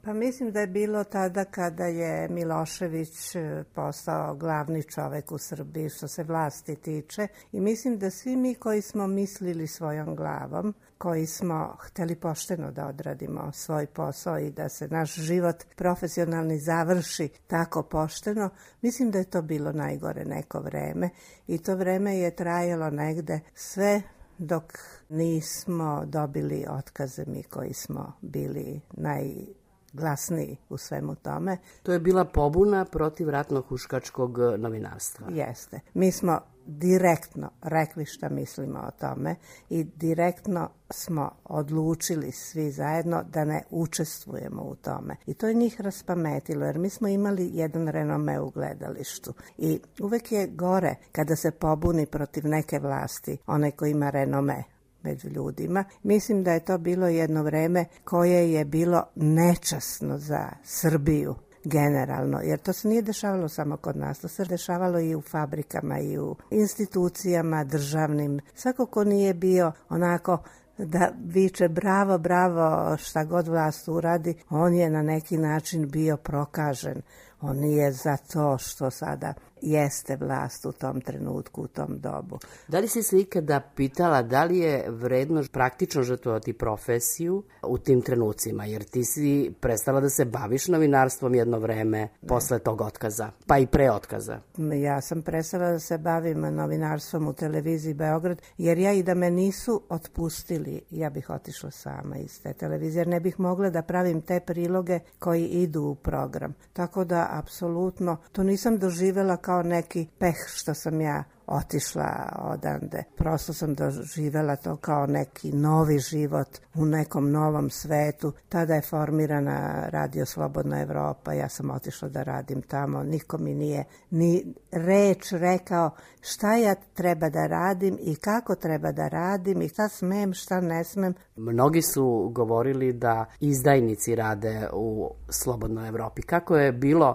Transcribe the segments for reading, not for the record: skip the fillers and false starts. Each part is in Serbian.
Pa mislim da je bilo tada kada je Milošević postao glavni čovek u Srbiji što se vlasti tiče i mislim da svi mi koji smo mislili svojom glavom, koji smo hteli pošteno da odradimo svoj posao i da se naš život profesionalni završi tako pošteno, mislim da je to bilo najgore neko vreme i to vreme je trajalo negde sve dok nismo dobili otkaze mi koji smo bili najglasniji u svemu tome. To je bila pobuna protiv ratno-huškačkog novinarstva. Jeste. Mi smo direktno rekli šta mislimo o tome i direktno smo odlučili svi zajedno da ne učestvujemo u tome. I to je njih raspametilo, jer mi smo imali jedan renome u gledalištu. I uvek je gore kada se pobuni protiv neke vlasti, onaj ko ima renome među ljudima. Mislim da je to bilo jedno vreme koje je bilo nečasno za Srbiju generalno, jer to se nije dešavalo samo kod nas, to se dešavalo i u fabrikama i u institucijama državnim. Svako ko nije bio onako da viče bravo, bravo šta god vlast uradi, on je na neki način bio prokažen. On nije za to što sada jeste vlast u tom trenutku, u tom dobu. Da li si se ikada pitala da li je vredno praktično žrtvovati profesiju u tim trenucima? Jer ti si prestala da se baviš novinarstvom jedno vreme posle tog otkaza, pa i pre otkaza. Ja sam prestala da se bavim novinarstvom u televiziji Beograd, jer ja i da me nisu otpustili, ja bih otišla sama iz te televizije, jer ne bih mogla da pravim te priloge koji idu u program. Tako da, apsolutno, to nisam doživela kao neki peh što sam ja otišla odande. Prosto sam doživela to kao neki novi život u nekom novom svetu. Tada je formirana Radio Slobodna Evropa, ja sam otišla da radim tamo. Niko mi nije ni reč rekao šta ja treba da radim i kako treba da radim i šta smem, šta ne smem. Mnogi su govorili da izdajnici rade u Slobodnoj Evropi. Kako je bilo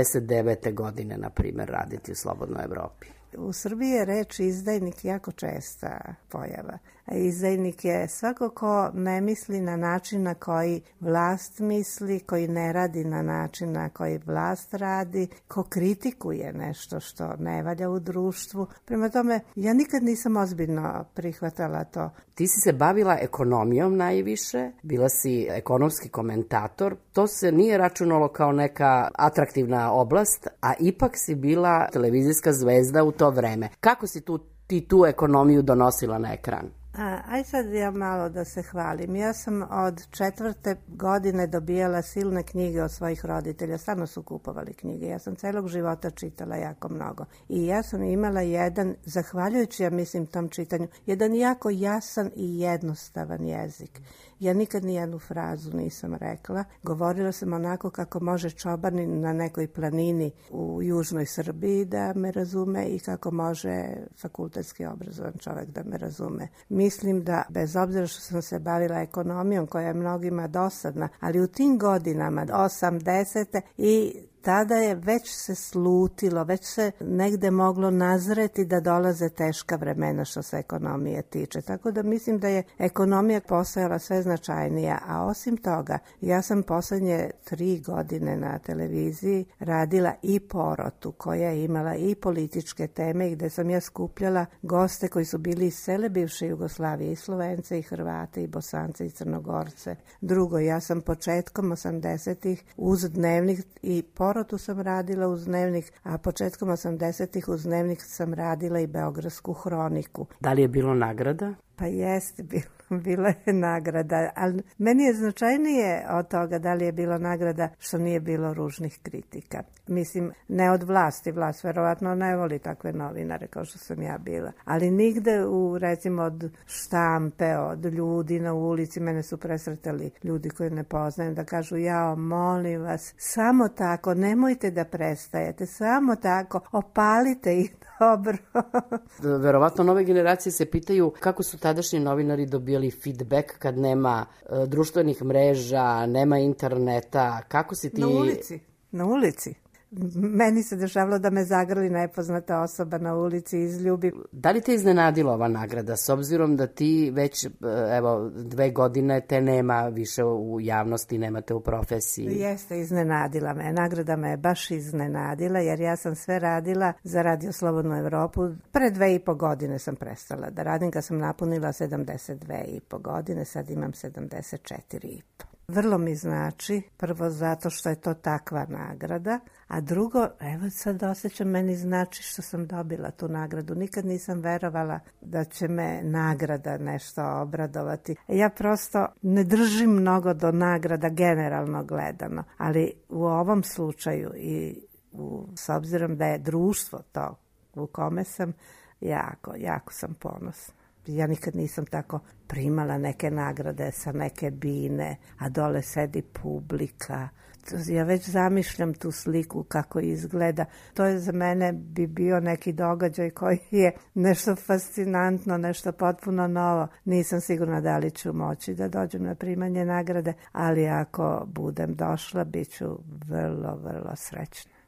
99. godine, na primer, raditi u Slobodnoj Evropi? U Srbiji je reč izdajnik jako česta pojava. A izdajnik je svako ko ne misli na način na koji vlast misli, koji ne radi na način na koji vlast radi, ko kritikuje nešto što ne valja u društvu. Prema tome, ja nikad nisam ozbiljno prihvatala to. Ti si se bavila ekonomijom najviše, bila si ekonomski komentator. To se nije računalo kao neka atraktivna oblast, a ipak si bila televizijska zvezda u to vreme. Kako si ti tu ekonomiju donosila na ekran? Aj sad ja malo da se hvalim. Ja sam od 4. godine dobijala silne knjige od svojih roditelja. Stvarno su kupovali knjige. Ja sam celog života čitala jako mnogo. I ja sam imala jedan, zahvaljujući ja mislim tom čitanju, jedan jako jasan i jednostavan jezik. Ja nikad nijednu frazu nisam rekla. Govorila sam onako kako može čobanin na nekoj planini u južnoj Srbiji da me razume i kako može fakultetski obrazovan čovek da me razume. Mislim da, bez obzira što sam se bavila ekonomijom koja je mnogima dosadna, ali u tim godinama, 80. i tada je već se slutilo, već se negde moglo nazreti da dolaze teška vremena što se ekonomije tiče. Tako da mislim da je ekonomija postajala sve značajnija, a osim toga ja sam poslednje 3 godine na televiziji radila i Porotu koja je imala i političke teme i gde sam ja skupljala goste koji su bili iz cele bivše Jugoslavije, i Slovence, i Hrvate, i Bosance, i Crnogorce. Drugo, ja sam početkom 80-ih uz Dnevnik i Porotu sam radila uz Dnevnik, a početkom 80-ih uz Dnevnik sam radila i Beogradsku hroniku. Da li je bilo nagrada? Pa jeste, bila je nagrada, ali meni je značajnije od toga da li je bilo nagrada što nije bilo ružnih kritika. Mislim, ne od vlasti, vlast verovatno ne voli takve novinare kao što sam ja bila, ali nigde recimo od štampe, od ljudi na ulici, mene su presretali ljudi koji ne poznajem da kažu jao, molim vas, samo tako, nemojte da prestajete, samo tako, opalite ih dobro. Verovatno nove generacije se pitaju kako su tadašnji novinari dobijali feedback kad nema društvenih mreža, nema interneta, kako si ti... Na ulici. meni se dešavalo da me zagrli nepoznata osoba na ulici i izljubi. Da li te iznenadila ova nagrada, s obzirom da ti već, evo, 2 godine te nema više u javnosti, nemate u profesiji? Jeste, iznenadila me. Nagrada me je baš iznenadila, jer ja sam sve radila za Radio Slobodnu Evropu. Pre 2,5 godine sam prestala da radim, kad sam napunila 72,5 godine, sad imam 74,5. Vrlo mi znači, prvo zato što je to takva nagrada, a drugo, evo sad osjećam, meni znači što sam dobila tu nagradu. Nikad nisam verovala da će me nagrada nešto obradovati. Ja prosto ne držim mnogo do nagrada generalno gledano, ali u ovom slučaju i s obzirom da je društvo to u kome sam, jako sam ponosna. Ja nikad nisam tako primala neke nagrade sa neke bine, a dole sedi publika. Ja već zamišljam tu sliku kako izgleda. To je za mene bi bio neki događaj koji je nešto fascinantno, nešto potpuno novo. Nisam sigurna da li ću moći da dođem na primanje nagrade, ali ako budem došla, bit ću vrlo, vrlo srećna.